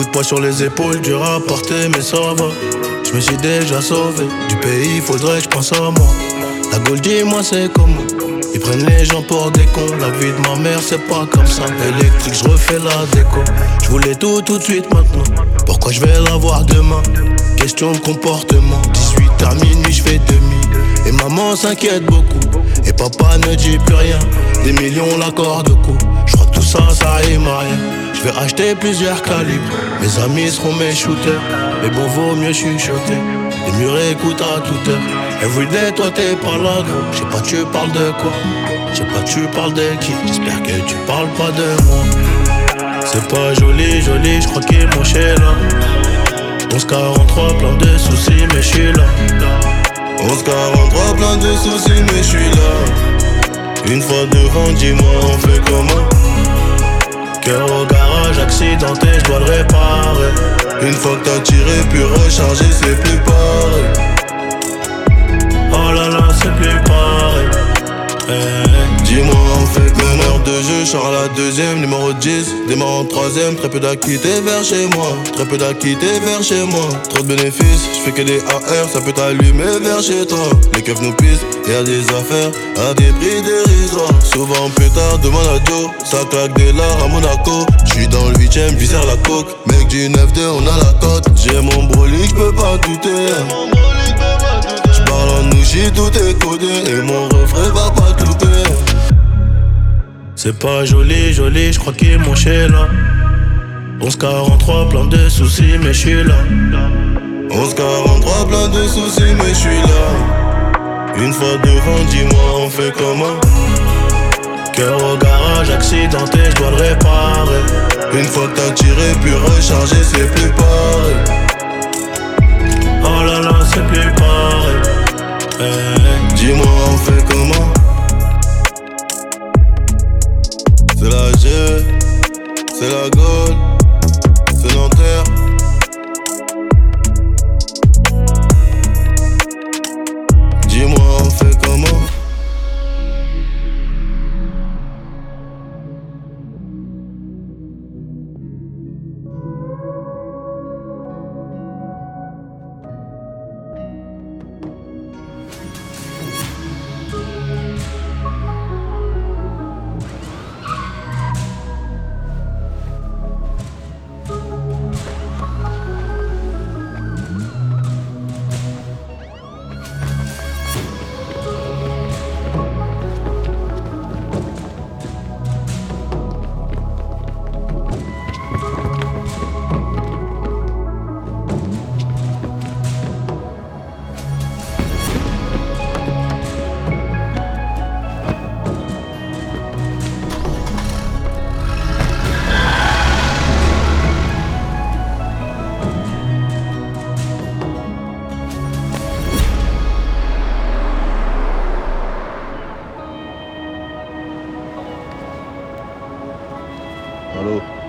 Beaucoup de poids sur les épaules, dur à porter, mais ça va. Je me suis déjà sauvé du pays, faudrait que je pense à moi. La Gaule, dis-moi c'est comment. Ils prennent les gens pour des cons. La vie de ma mère c'est pas comme ça. Électrique, je refais la déco. Je voulais tout de suite maintenant. Pourquoi je vais l'avoir demain? Question de comportement. 18 à minuit, je fais demi. Et maman s'inquiète beaucoup. Et papa ne dit plus rien. Des millions l'accord de coup. Je crois que tout ça, ça rime à rien. Je vais acheter plusieurs calibres. Mes amis seront mes shooters. Mais bon, vaut mieux chuchoter. Les murs écoutent à toute heure. Everyday, toi t'es pas là, gros. J'sais pas, tu parles de quoi? J'sais pas, tu parles de qui? J'espère que tu parles pas de moi. C'est pas joli, joli, j'crois qu'ils m'ont chez là. 11-43, plein de soucis, mais j'suis là. 11-43, plein de soucis, mais j'suis là. Une fois devant, dis-moi, on fait comment? Cœur au garage, accidenté, j'dois le réparer. Une fois que t'as tiré, puis rechargé, c'est plus pareil. Oh là là, c'est plus pareil. Dis-moi, on fait que meneur de jeu, Charles à la deuxième, numéro 10. Démarre en troisième, très peu d'acquittés vers chez moi. Très peu d'acquittés vers chez moi. Trop de bénéfices, je fais que des AR, ça peut t'allumer vers chez toi. Les keufs nous pissent, y'a des affaires à des prix dérisoires. Souvent plus tard, demande à Joe, ça claque des lards à Monaco. J'suis dans le 8ème, j'vise la coke. Mec du 9-2, on a la cote. J'ai mon brolic, j'peux pas douter. J'parle en nouchi, tout est codé. Et mon refrain va pas clouter. C'est pas joli, joli, j'crois qu'ils m'ont chez là. 11-43, plein de soucis, mais j'suis là. 11-43, plein de soucis, mais j'suis là. Une fois devant, dis-moi, on fait comment? Cœur au garage, accidenté, j'dois le réparer. Une fois que t'as tiré, puis rechargé, c'est plus pareil. Oh là là, c'est plus pareil. Dis-moi, on fait comment? C'est la G, c'est la Gaule, c'est Nanterre. Dis-moi, on fait comment? Allô?